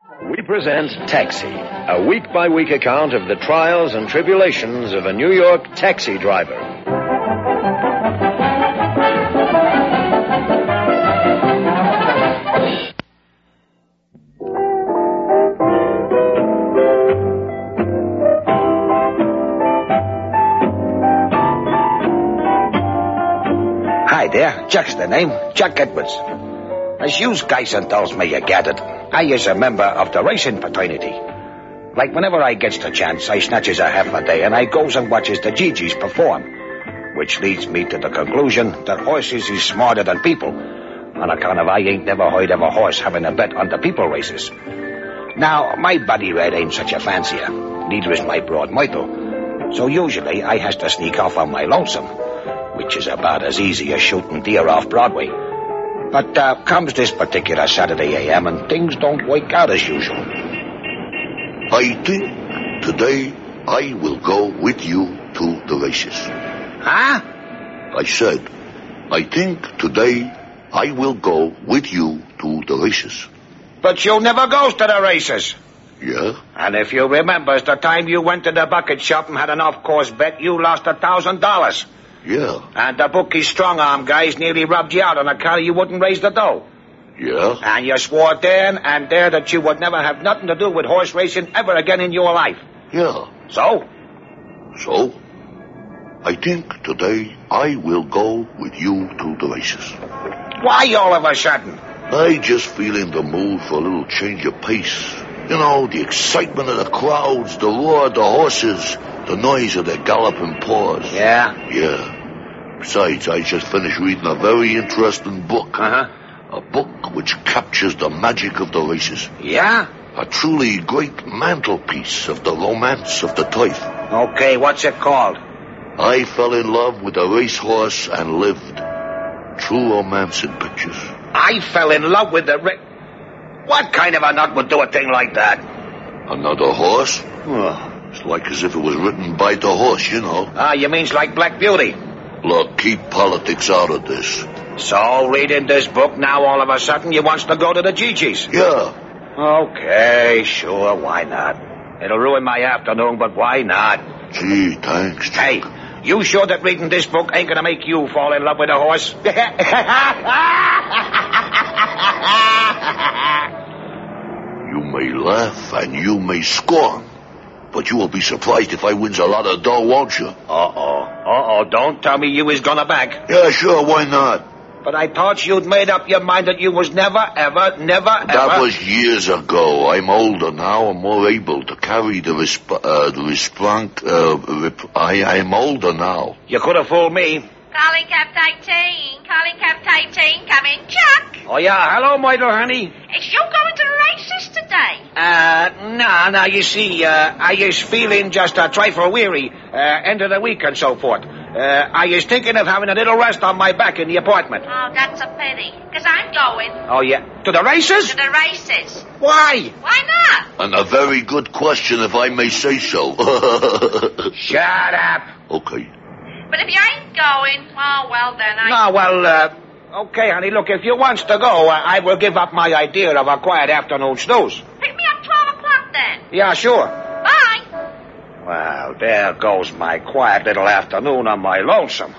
We present Taxi, a week-by-week account of the trials and tribulations of a New York taxi driver. Hi there, Chuck's the name, Chuck Edwards. As you guys tells me you get it, I is a member of the racing fraternity. Like whenever I gets the chance, I snatches a half a day and I goes and watches the Gigi's perform. Which leads me to the conclusion that horses is smarter than people, on account of I ain't never heard of a horse having a bet on the people races. Now, my buddy Red ain't such a fancier, neither is my broad Myrtle. So usually I has to sneak off on my lonesome, which is about as easy as shooting deer off Broadway. But comes this particular Saturday a.m. and things don't work out as usual. I think today I will go with you to the races. Huh? I said, I think today I will go with you to the races. But you never goes to the races. Yeah? And if you remembers the time you went to the bucket shop and had an off-course bet, you lost $1,000. Yeah. And the bookie strong-arm guys nearly rubbed you out on account you wouldn't raise the dough. Yeah? And you swore then and there that you would never have nothing to do with horse racing ever again in your life. Yeah. So? So, I think today I will go with you to the races. Why all of a sudden? I just feel in the mood for a little change of pace. You know, the excitement of the crowds, the roar of the horses, the noise of their galloping paws. Yeah? Yeah. Besides, I just finished reading a very interesting book. Uh-huh. A book which captures the magic of the races. Yeah? A truly great mantelpiece of the romance of the turf. Okay, what's it called? I fell in love with a racehorse and lived. True romance in pictures. I fell in love with the What kind of a nut would do a thing like that? Another horse? Oh. It's like as if it was written by the horse, you know. Ah, you means like Black Beauty? Look, keep politics out of this. So, reading this book, now all of a sudden you wants to go to the Gigi's? Yeah. Okay, sure, why not? It'll ruin my afternoon, but why not? Gee, thanks, Chuck. Hey, you sure that reading this book ain't gonna make you fall in love with a horse? You may laugh and you may scorn, but you will be surprised if I wins a lot of dough, won't you? Don't tell me you was gonna back. Yeah, sure, why not? But I thought you'd made up your mind that you was never, ever... That was years ago. I'm older now. I'm more able to carry the I'm older now. You could have fooled me. Calling Cap 18. Calling Cap 18. Come in, Chuck. Oh, yeah. Hello, Myrtle, honey. Is you going to the races today? Nah, you see, I is feeling just a trifle weary, end of the week and so forth. I is thinking of having a little rest on my back in the apartment. Oh, that's a pity, because I'm going. Oh, yeah. To the races? To the races. Why? Why not? And a very good question, if I may say so. Shut up. Okay. But if you ain't going, well, then okay, honey, look, if you wants to go, I will give up my idea of a quiet afternoon snooze. Pick me up 12 o'clock then. Yeah, sure. Bye. Well, there goes my quiet little afternoon on my lonesome.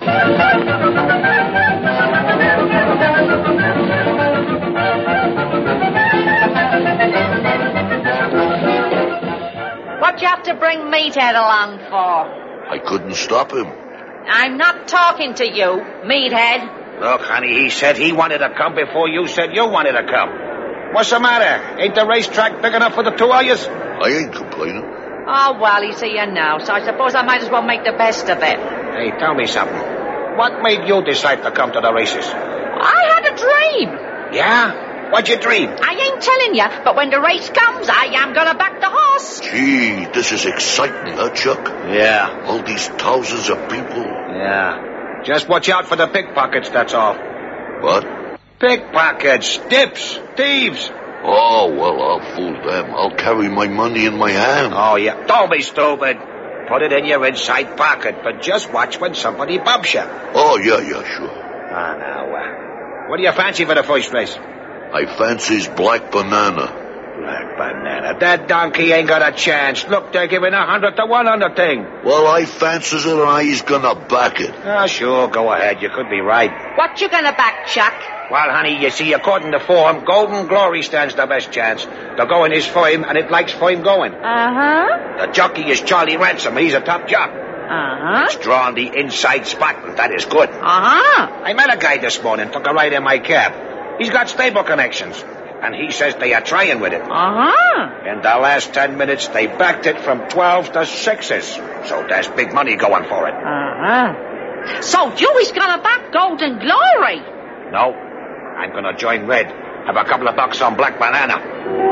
What'd you have to bring Meathead along for? I couldn't stop him. I'm not talking to you, Meathead. Look, honey, he said he wanted to come before you said you wanted to come. What's the matter? Ain't the racetrack big enough for the two of yous? I ain't complaining. Oh, well, he's here now, so I suppose I might as well make the best of it. Hey, tell me something. What made you decide to come to the races? I had a dream. Yeah? What'd you dream? I ain't telling you, but when the race comes, I am gonna back the horse. Gee, this is exciting, huh, Chuck? Yeah. All these thousands of people. Yeah. Just watch out for the pickpockets, that's all. What? Pickpockets, dips, thieves. Oh, well, I'll fool them. I'll carry my money in my hand. Oh, yeah. Don't be stupid. Put it in your inside pocket, but just watch when somebody bumps you. Oh, yeah, sure. Ah, now, what do you fancy for the first race? I fancies Black Banana. Black Banana. That donkey ain't got a chance. Look, they're giving 100 to 1 on the thing. Well, I fancies it, and I's gonna back it. Ah, sure, go ahead. You could be right. What you gonna back, Chuck? Well, honey, you see, according to form, Golden Glory stands the best chance. The going is for him, and it likes for him going. Uh-huh. The jockey is Charlie Ransom. He's a top jock. Uh-huh. He's drawn the inside spot, and that is good. Uh-huh. I met a guy this morning, took a ride in my cab. He's got stable connections, and he says they are trying with it. Uh-huh. In the last 10 minutes, they backed it from 12 to 6s. So there's big money going for it. Uh-huh. So Dewey's gonna back Golden Glory? No, I'm gonna join Red. Have a couple of bucks on Black Banana.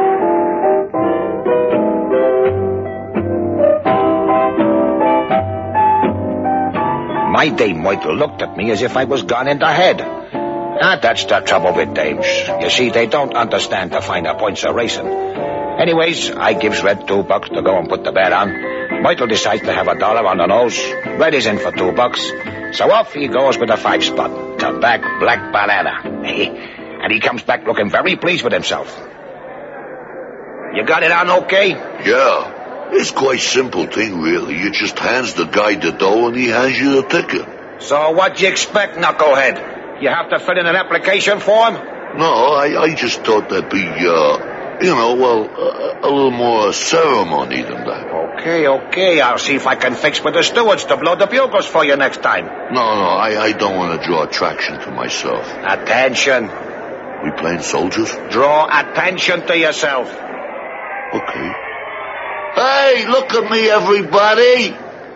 My dame Myrtle looked at me as if I was gone in the head. That's the trouble with dames. You see, they don't understand the finer points of racing. Anyways, I gives Red $2 to go and put the bet on. Myrtle decides to have $1 on the nose. Red is in for $2. So off he goes with a 5 spot to back Black Banana. And he comes back looking very pleased with himself. You got it on okay? Yeah. It's quite simple thing, really. You just hands the guy the dough, and he hands you the ticket. So what you expect, knucklehead? You have to fill in an application form? No, I just thought that'd be, a little more ceremony than that. Okay. I'll see if I can fix with the stewards to blow the bugles for you next time. No, I don't want to draw attraction to myself. Attention. We playing soldiers? Draw attention to yourself. Okay. Hey, look at me, everybody!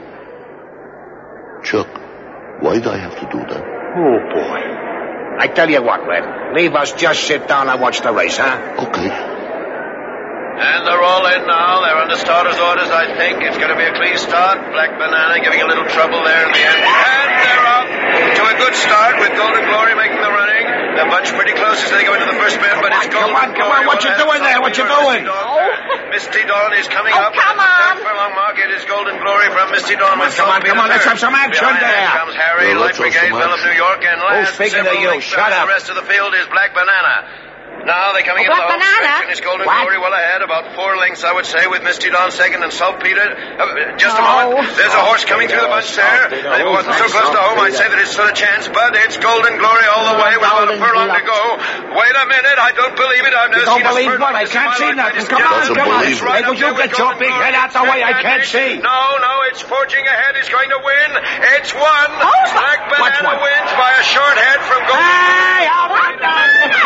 Chuck, why'd I have to do that? Oh, boy. I tell you what, Red. Leave us just sit down and watch the race, huh? Okay. And they're all in now. They're under starter's orders, I think. It's going to be a clean start. Black Banana giving a little trouble there in the end. And they're up to a good start with Golden Glory making the running. They're bunched pretty close as they go into the first bend, but it's Golden Glory. Come on, what you doing there? What you doing? Misty Dawn is coming up. Come on. Furlong mark, it is Golden Glory from Misty Dawn. Come on, let's have some action Behind there. that comes Harry, Well, Light let's have Brigade, some Bell of action. New York, and last speaking of several you, lengths shut behind up. the rest of the field is Black Banana. Now they're coming into the Black home Banana? stretch, and it's Golden What? Glory well ahead, about 4 lengths, I would say, with Misty Dawn second and Saltpeter. Just a Oh. moment. There's a horse coming through the bunch there. If it wasn't so close to home, I'd say that it stood a chance, but it's Golden Glory all the way with about a furlong to go. Wait a minute, I don't believe it. I've never You don't seen a believe spurt what? like I this in can't my see life, nothing. ladies Come and on, Doesn't gentlemen. come on. believe it. Right Hey, will up you there get with your Golden big Glory. head out the way? I can't see. No, it's forging ahead. It's going to win. It's won. Who's Black What's Banana won? wins by a short head from Golden Hey, how about that?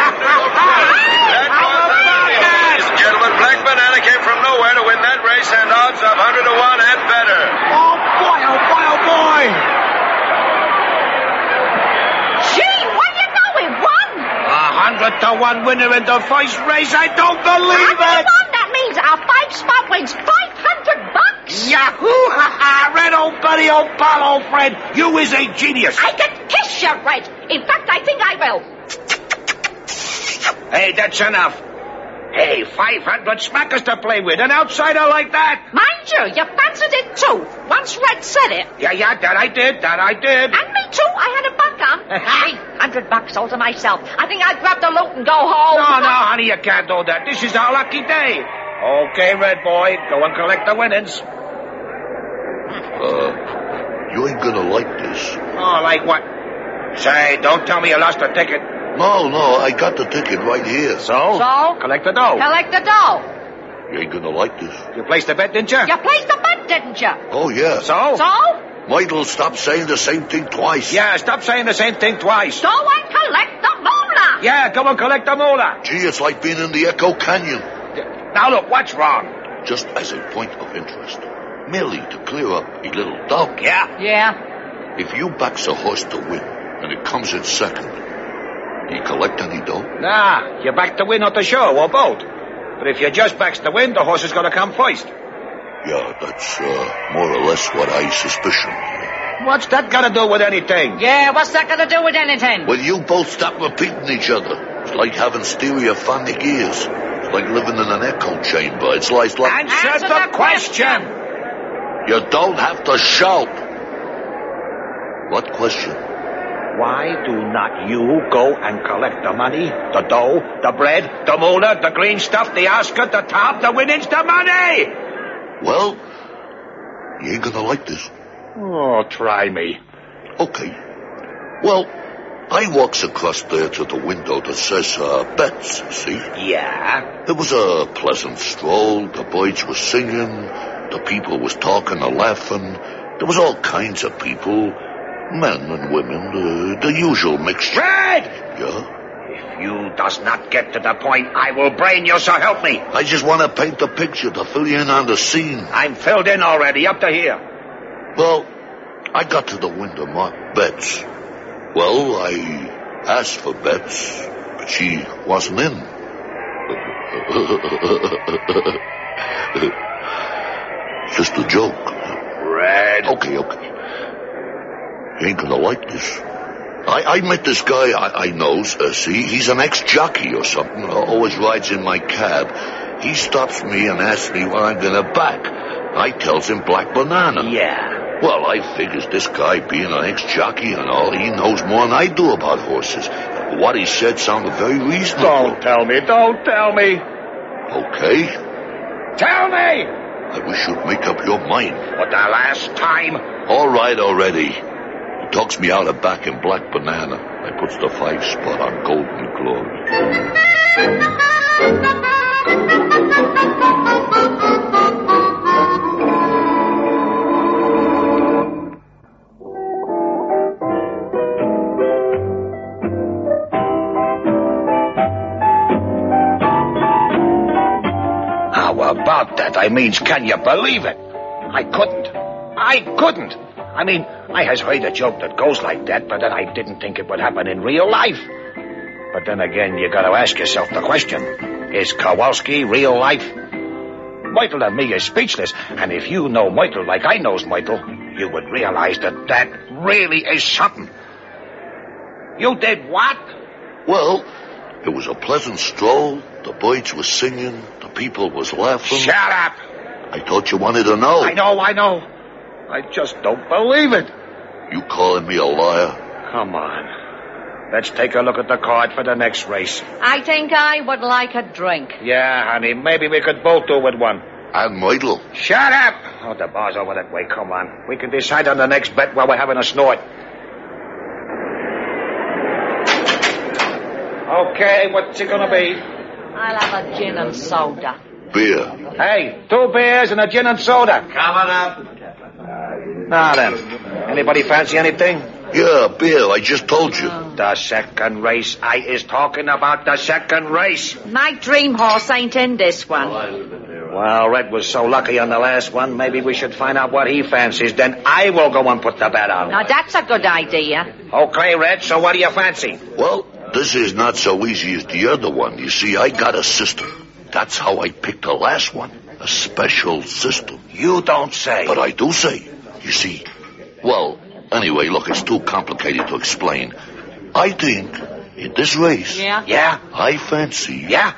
Ladies and gentlemen, Black Banana came from nowhere to win that race, and odds of 100 to 1 and better. Oh, boy. Gee, what you know? It won. 100 to 1 winner in the first race. I don't believe How it. won? That means our 5-spot wins $500. Yahoo! Red, old buddy, old pal, old friend. You is a genius. I can kiss you, Red. In fact, I think I will. Hey, that's enough. Hey, 500 smackers to play with. An outsider like that. Mind you, you fancied it too. Once Red said it. Yeah, that I did. And me too. I had a buck on. $300 all to myself. I think I'd grab the loot and go home. No, honey, you can't do that. This is our lucky day. Okay, Red Boy, go and collect the winnings. You ain't gonna like this. Oh, like what? Say, don't tell me you lost the ticket. No, I got the ticket right here. So? So? Collect the dough. Collect the dough. You ain't gonna like this. You placed the bet, didn't you? You placed the bet, didn't you? Oh, yeah. So? So? Might'll stop saying the same thing twice. Yeah, stop saying the same thing twice. Go and collect the moolah. Yeah, go and collect the moolah. Gee, it's like being in the Echo Canyon. Now, look, what's wrong? Just as a point of interest. Merely to clear up a little doubt. Yeah? Yeah. If you backs a horse to win, and it comes in second, do you collect any dough? Nah, you back to win or to show, or both. But if you just backs to win, the horse is going to come first. Yeah, that's more or less what I suspicion. What's that got to do with anything? Yeah, what's that got to do with anything? Well, you both stop repeating each other. It's like having stereophonic ears. It's like living in an echo chamber. It's like... Answer the question. You don't have to shout. What question? Why do not you go and collect the money, the dough, the bread, the moolah, the green stuff, the Oscar, the top, the winnings, the money? Well, you ain't gonna like this. Oh, try me. Okay. Well, I walks across there to the window that says, bets, see? Yeah? It was a pleasant stroll. The birds were singing. The people was talking and laughing. There was all kinds of people. Men and women. The usual mixture. Red! Yeah? If you does not get to the point, I will brain you, so help me. I just want to paint the picture to fill you in on the scene. I'm filled in already, up to here. Well, I got to the window marked bets. Well, I asked for bets, but she wasn't in. Just a joke. Red. Okay. You ain't gonna like this. I met this guy I knows, see? He's an ex-jockey or something, always rides in my cab. He stops me and asks me what I'm gonna back. I tells him Black Banana. Yeah. Well, I figures this guy, being an ex-jockey and all, he knows more than I do about horses. What he said sounded very reasonable. Don't tell me. Okay. Tell me! I wish you'd make up your mind. For the last time. All right already. He talks me out of back in Black Banana. I puts the 5 spot on Golden Glory. About that, can you believe it? I couldn't. I mean, I has heard a joke that goes like that, but then I didn't think it would happen in real life. But then again, you gotta ask yourself the question, is Kowalski real life? Myrtle and me is speechless, and if you know Myrtle like I knows Myrtle, you would realize that really is something. You did what? Well, it was a pleasant stroll. The birds were singing. The people was laughing. Shut up! I thought you wanted to know. I know. I just don't believe it. You calling me a liar? Come on. Let's take a look at the card for the next race. I think I would like a drink. Yeah, honey, maybe we could both do with one. And Myrtle. Shut up! Oh, the bar's over that way. Come on. We can decide on the next bet while we're having a snort. Okay, what's it gonna be? I'll have a gin and soda. Beer. Hey, 2 beers and a gin and soda. Coming up. Now then, anybody fancy anything? Yeah, beer. I just told you. The second race. I is talking about the second race. My dream horse ain't in this one. Well, Red was so lucky on the last one, maybe we should find out what he fancies. Then I will go and put the bet on. Now, that's a good idea. Okay, Red, so what do you fancy? Well, this is not so easy as the other one. You see, I got a system. That's how I picked the last one. A special system. You don't say. But I do say. You see. Well, anyway, look, it's too complicated to explain. I think in this race. Yeah? I fancy. Yeah?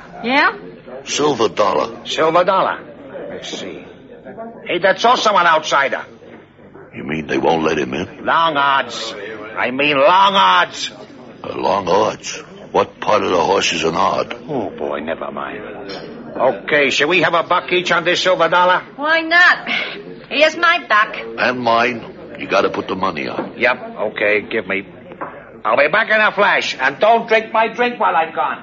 Silver Dollar. Silver Dollar. Let's see. Hey, that's also an outsider. You mean they won't let him in? Long odds. I mean long odds. Long odds? What part of the horse is an odd? Oh, boy, never mind. Okay, shall we have a buck each on this Silver Dollar? Why not? Here's my buck. And mine. You gotta put the money on. Yep, okay, give me. I'll be back in a flash, and don't drink my drink while I'm gone.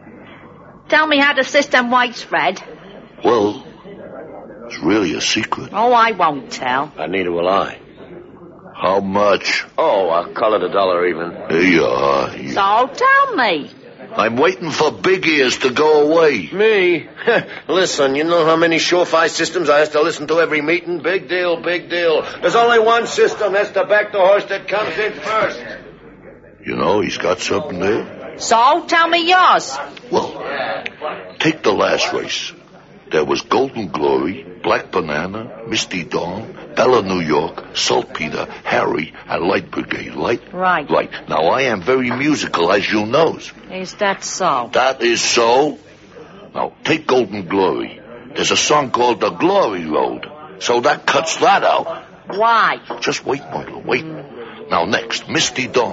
Tell me how the system works, Fred. Well, it's really a secret. Oh, I won't tell. Neither will I. How much? Oh, I'll call it $1 even. Here you are. So tell me. I'm waiting for Big Ears to go away. Me? Listen, you know how many surefire systems I have to listen to every meeting? Big deal. There's only one system. That's to back the horse that comes in first. You know, he's got something there. So tell me yours. Well, take the last race. There was Golden Glory, Black Banana, Misty Dawn, Bella New York, Saltpeter, Harry, and Light Brigade. Right? Right. Now, I am very musical, as you knows. Is that so? That is so. Now, take Golden Glory. There's a song called The Glory Road, so that cuts that out. Why? Just wait, Myrtle, wait. Now, next, Misty Dawn.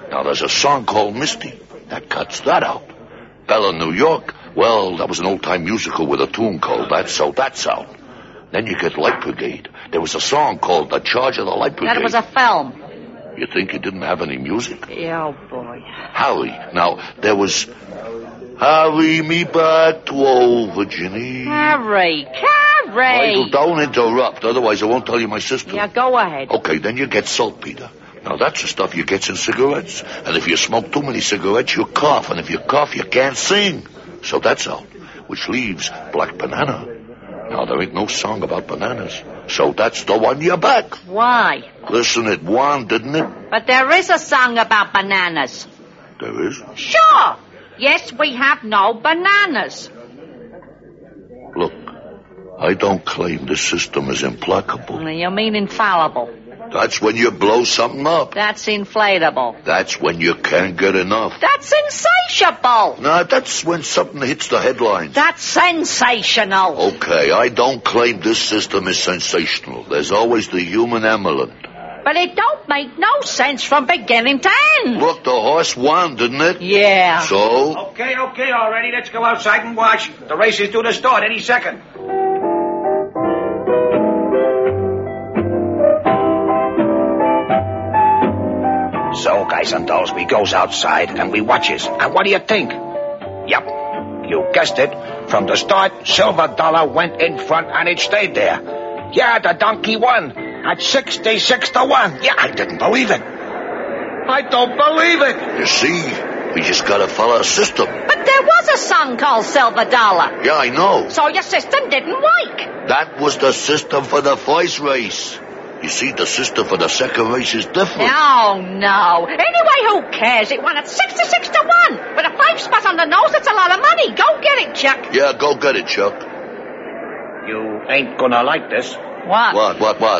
Now, there's a song called Misty. That cuts that out. Bella, New York. Well, that was an old-time musical with a tune called that, so that's out. Then you get Light Brigade. There was a song called The Charge of the Light Brigade. That was a film. You think it didn't have any music? Yeah, oh, boy. Harry. Now, there was... Harry me back to old Virginia. Harry. Michael, don't interrupt, otherwise I won't tell you my sister. Yeah, go ahead. Okay, then you get saltpeter. Now, that's the stuff you get in cigarettes. And if you smoke too many cigarettes, you cough. And if you cough, you can't sing. So that's out, which leaves Black Banana. Now, there ain't no song about bananas. So that's the one you're back. Why? Listen, it won, didn't it? But there is a song about bananas. There is? Sure. Yes, we have no bananas. Look, I don't claim the system is implacable. You mean infallible? That's when you blow something up. That's inflatable. That's when you can't get enough. That's insatiable. Nah, that's when something hits the headlines. That's sensational. Okay, I don't claim this system is sensational. There's always the human element. But it don't make no sense from beginning to end. Look, the horse won, didn't it? Yeah. So? Okay, already. Let's go outside and watch. The race is due to start any second. So, guys and dolls, we goes outside and we watches. And what do you think? Yep, you guessed it. From the start, Silver Dollar went in front and it stayed there. Yeah, the donkey won at 66-1. Yeah, I didn't believe it. I don't believe it. You see, we just gotta follow a system. But there was a song called Silver Dollar. Yeah, I know. So your system didn't work. That was the system for the first race. You see, the system for the second race is different. No. Anyway, who cares? It won at 66-1. With a 5 spot on the nose, that's a lot of money. Go get it, Chuck. Yeah, go get it, Chuck. You ain't gonna like this. What?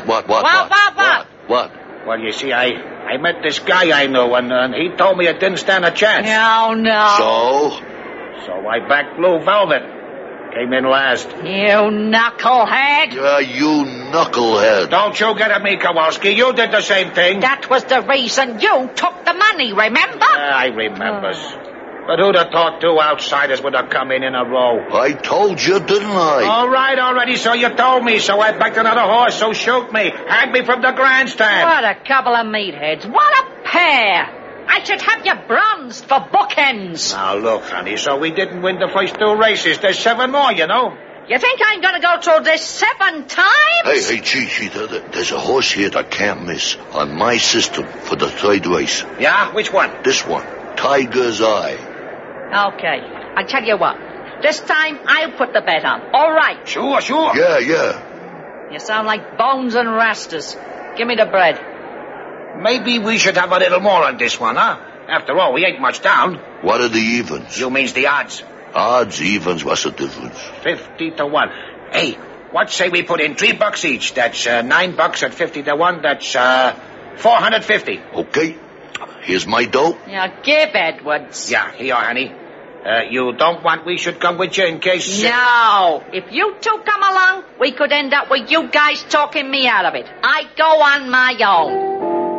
What? Well, you see, I met this guy I know, and he told me it didn't stand a chance. No. So, I backed Blue Velvet. Came in last. You knucklehead. Yeah, you knucklehead. Don't you get at me, Kowalski. You did the same thing. That was the reason you took the money, remember? I remembers. But who'd have thought 2 outsiders would have come in a row? I told you, didn't I? All right, already, so you told me. So I backed another horse, so shoot me. Hang me from the grandstand. What a couple of meatheads. What a pair. I should have you bronzed for bookends. Now, look, honey, so we didn't win the first 2 races. There's 7 more, you know. You think I'm going to go through this 7 times? Hey, Chi, there's a horse here that can't miss on my system for the 3rd race. Yeah? Which one? This one, Tiger's Eye. Okay, I'll tell you what. This time, I'll put the bet on. All right. Sure. Yeah. You sound like Bones and Rastas. Give me the bread. Maybe we should have a little more on this one, huh? After all, we ain't much down. What are the evens? You means the odds. Odds, evens, what's the difference? 50-1. Hey, what say we put in $3 each? That's $9 at 50-1. That's 450. Okay. Here's my dough. Now, give Edwards. Yeah, here, honey. You don't want we should come with you in case... No. If you 2 come along, we could end up with you guys talking me out of it. I go on my own.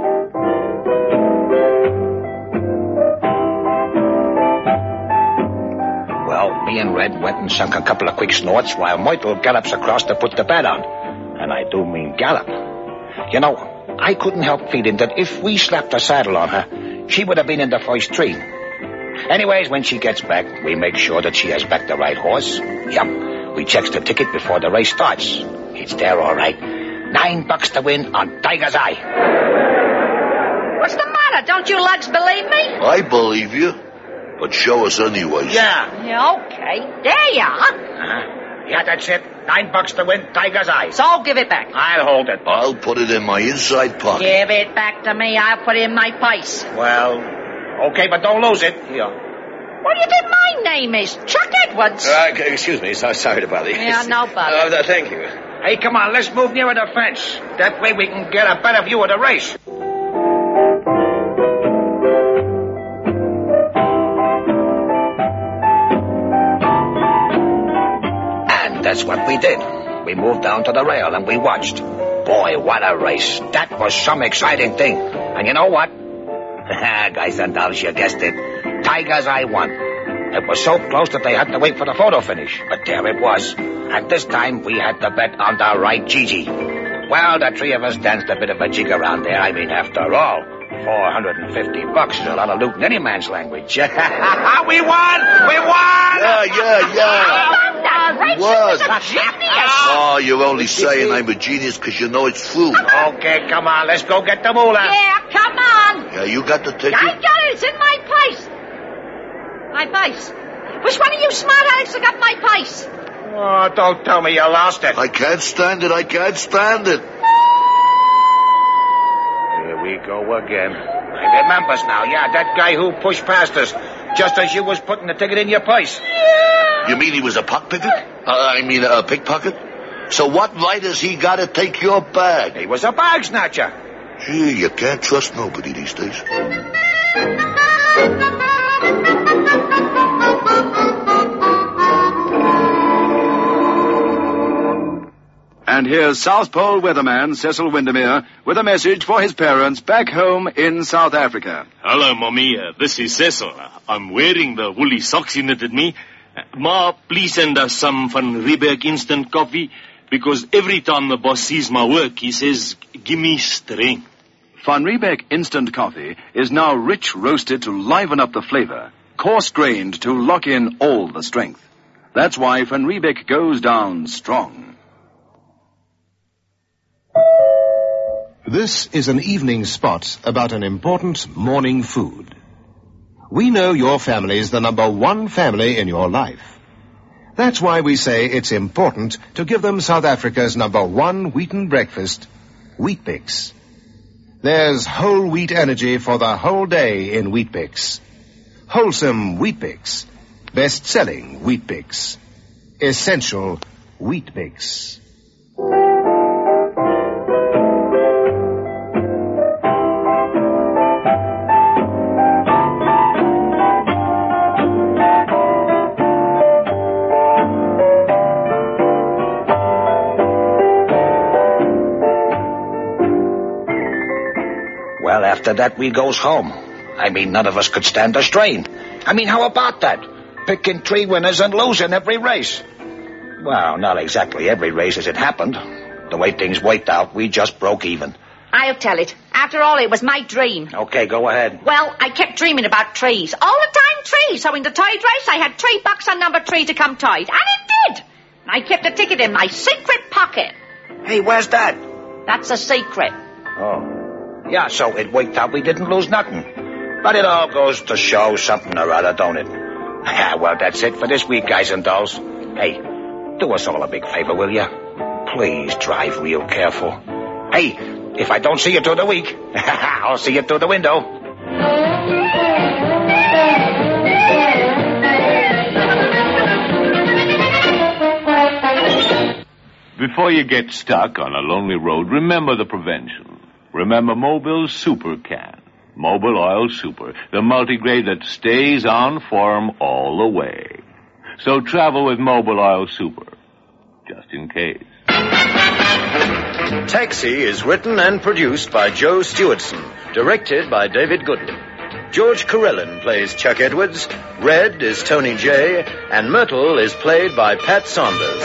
Well, me and Red went and sunk a couple of quick snorts while Myrtle gallops across to put the bet on. And I do mean gallop. You know, I couldn't help feeling that if we slapped a saddle on her, she would have been in the first 3. Anyways, when she gets back, we make sure that she has backed the right horse. Yep, we checks the ticket before the race starts. It's there all right. $9 to win on Tiger's Eye. What's the matter? Don't you lugs believe me? I believe you, but show us anyways. Yeah. Okay, there you are. Yeah, that's it. $9 to win Tiger's Eye. So give it back. I'll hold it. I'll put it in my inside pocket. Give it back to me. I'll put it in my purse. Well, okay, but don't lose it. Here. What do you think my name is? Chuck Edwards. Excuse me. Sorry to bother you. Yeah, no bother. Thank you. Hey, come on, let's move nearer the fence. That way we can get a better view of the race. And that's what we did. We moved down to the rail and we watched. Boy, what a race. That was some exciting thing. And you know what? Guys and dolls, you guessed it. Tiger's Eye won. It was so close that they had to wait for the photo finish. But there it was. And this time, we had to bet on the right Gigi. Well, the three of us danced a bit of a jig around there. I mean, after all, $450 is a lot of loot in any man's language. We won! We won! Yeah. He was. a genius. Oh, you're only saying I'm a genius because you know it's true. Okay, come on, let's go get the moolah. Yeah, come on. Yeah, you got the ticket? I got it. It's in my place. My place. Which one of you smart alecks have got my place? Oh, don't tell me you lost it. I can't stand it. Here we go again. I remembers now. Yeah, that guy who pushed past us just as you was putting the ticket in your purse. You mean he was a pickpocket? A pickpocket? So what right has he got to take your bag? He was a bag snatcher. Gee, you can't trust nobody these days. And here's South Pole weatherman Cecil Windermere with a message for his parents back home in South Africa. Hello, Mommy. This is Cecil. I'm wearing the woolly socks you knitted me. Ma, please send us some Van Riebeck instant coffee, because every time the boss sees my work, he says, give me strength. Van Riebeck instant coffee is now rich roasted to liven up the flavor, coarse grained to lock in all the strength. That's why Van Riebeck goes down strong. This is an evening spot about an important morning food. We know your family is the number one family in your life. That's why we say it's important to give them South Africa's number one wheaten breakfast, Weet-Bix. There's whole wheat energy for the whole day in Weet-Bix. Wholesome Weet-Bix. Best-selling Weet-Bix. Essential Weet-Bix. Well, after that, we goes home. I mean, none of us could stand the strain. I mean, how about that? Picking 3 winners and losing every race. Well, not exactly every race as it happened. The way things worked out, we just broke even. I'll tell it. After all, it was my dream. Okay, go ahead. Well, I kept dreaming about trees. All the time trees. So in the tide race, I had $3 on number 3 to come tide. And it did. I kept the ticket in my secret pocket. Hey, where's that? That's a secret. Oh. Yeah, so it worked out we didn't lose nothing. But it all goes to show something or other, don't it? Well, that's it for this week, guys and dolls. Hey, do us all a big favor, will you? Please drive real careful. Hey, if I don't see you through the week, I'll see you through the window. Before you get stuck on a lonely road, remember the prevention. Remember Mobil's Super Can. Mobil Oil Super, the multigrade that stays on form all the way. So travel with Mobil Oil Super, just in case. Taxi is written and produced by Joe Stewardson, directed by David Goodman. George Carellin plays Chuck Edwards, Red is Tony Jay, and Myrtle is played by Pat Saunders.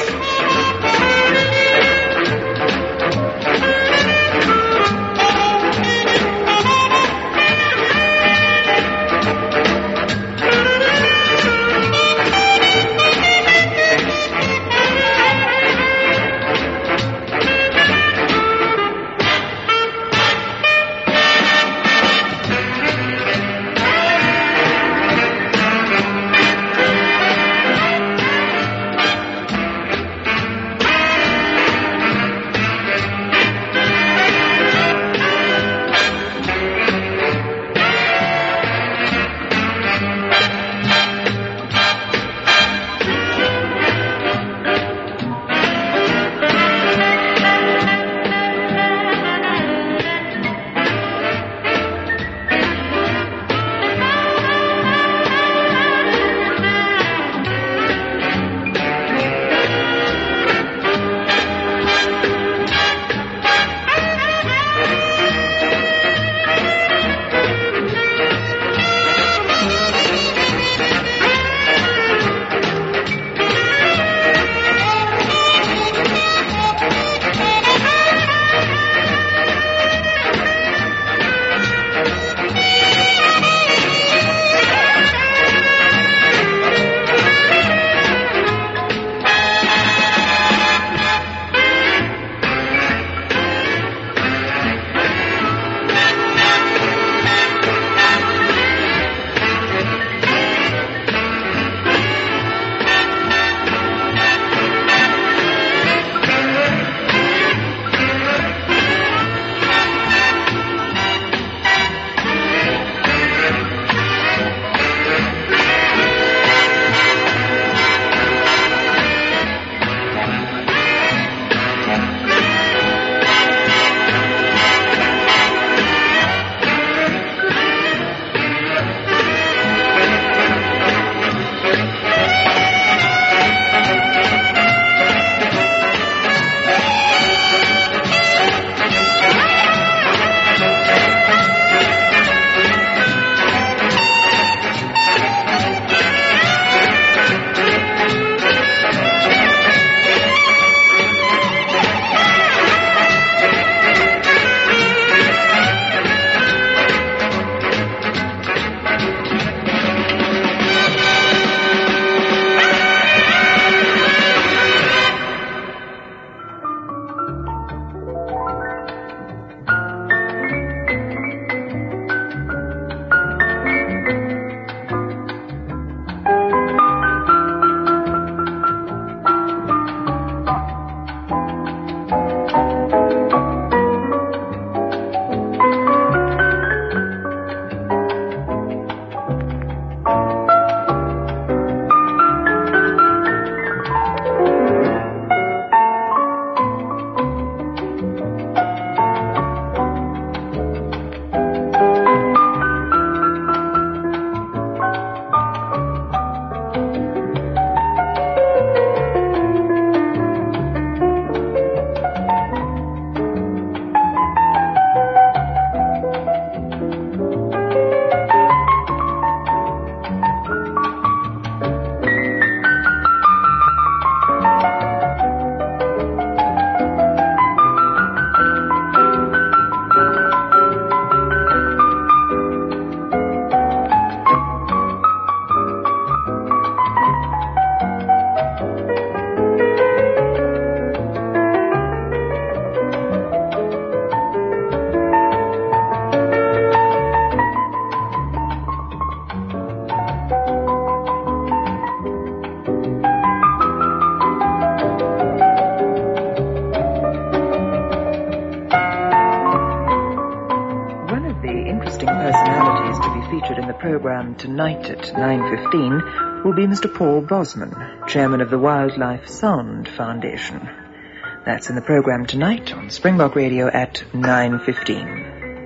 program tonight at 9:15 will be Mr. Paul Bosman, chairman of the Wildlife Sound Foundation. That's in the program tonight on Springbok Radio at 9:15.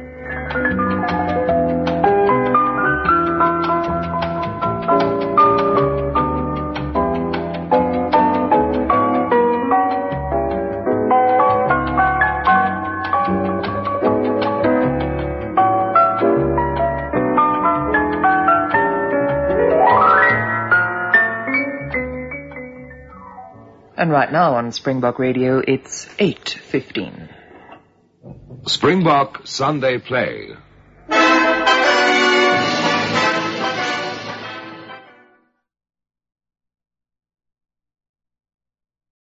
And right now on Springbok Radio, it's 8:15. Springbok Sunday Play.